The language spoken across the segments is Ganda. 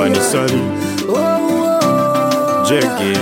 Wanisari Jackie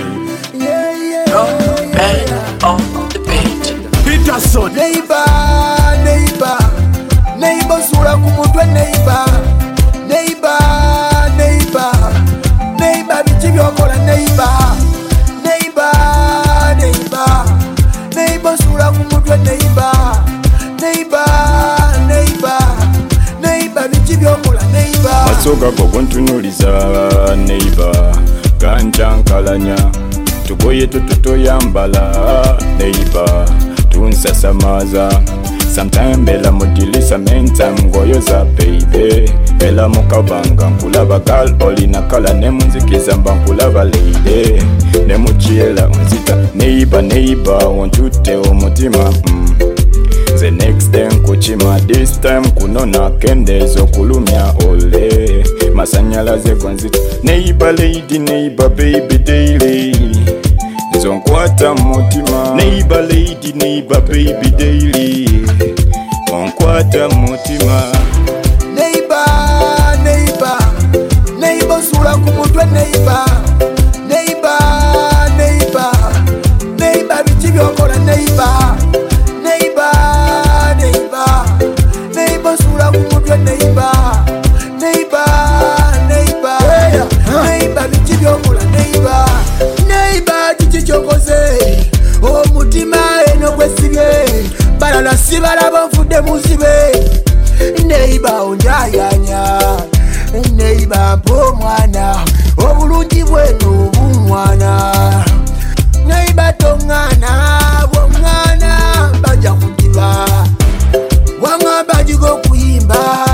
On the beat. Peterson Neighbor, neighbor, neighbor sura kumutwe neighbor, neighbor, neighbor, neighbor bichi byokola neighbor, neighbor, neighbor, neighbor sura kumutwe neighbor, neighbor, neighbor, neighbor bichi byokola neighbor. Masoga gogontunuliza neighbor ganjankalanya tugoye tutoyambala neighbor tunsasamaza sometime bela mudilisa meantime ngoyoza baby bela mukabanga nkulaba gal olina kala nemunzikiza mba nkulaba lady nemuchiela unzita neighbor wontute omutima The next time kuchima this time kunona kendezo kulumya ole masanyalaze kwanzita neighbor lady neighbor baby daily zonkwata mutima neighbor lady neighbor baby daily onkwata mutima Neighbor, neighbor, neighbor sura kumutwe neighbor, neighbor, neighbor, neighbor bichi byokola neighbor, neighbor, neighbor, neighbor sura kumutwe neighbor, neighbor, neighbor, neighbor bichi byokola neighbor, neighbor chichi chokoze omutima eno kwesibye balala sibalaba nfudde muzibe. Neighbor onjayanya, neighbor mpo mwana obulungi bweno obumwana, neighbor tongana bwomwana baja kujiba wamwa bajigo kuyimba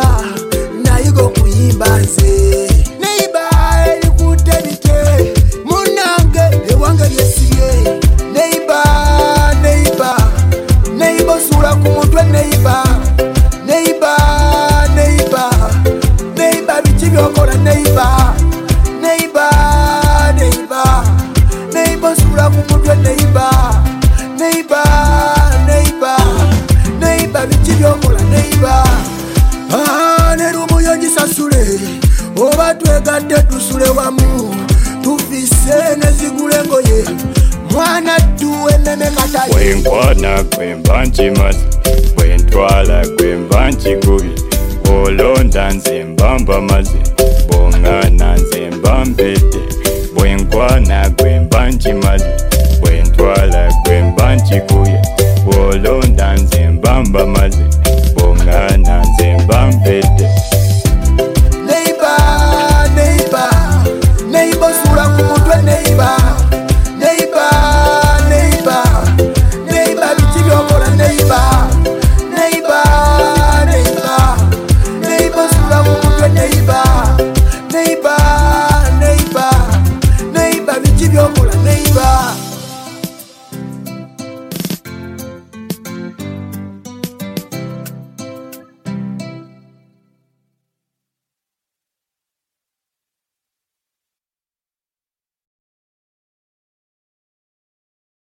nayigo kuyimba nze neighbor elikutebike munange ewange lyesibye neighbor, neighbor, neighbor sura kumutwe neighbor, neighbor, neighbor, neighbor bichi byokola neighbor, neighbor, neighbor, neighbor sura kumutwe neighbor, neighbor, neighbor, neighbor bichi byokola neighbor. Nerumuyonji sasule oba twegadde tusule wamu tufise nezigule ngoye mwana tuwe nene kataye wenkwana gwemba nkimazi bwentwala gwemba nkigubye olonda nze mbamba maze bwongana nze mba mpedde bwenkwana gwemba nkimazi bwentwala gwemba nkigubye olonda nze mbamba maze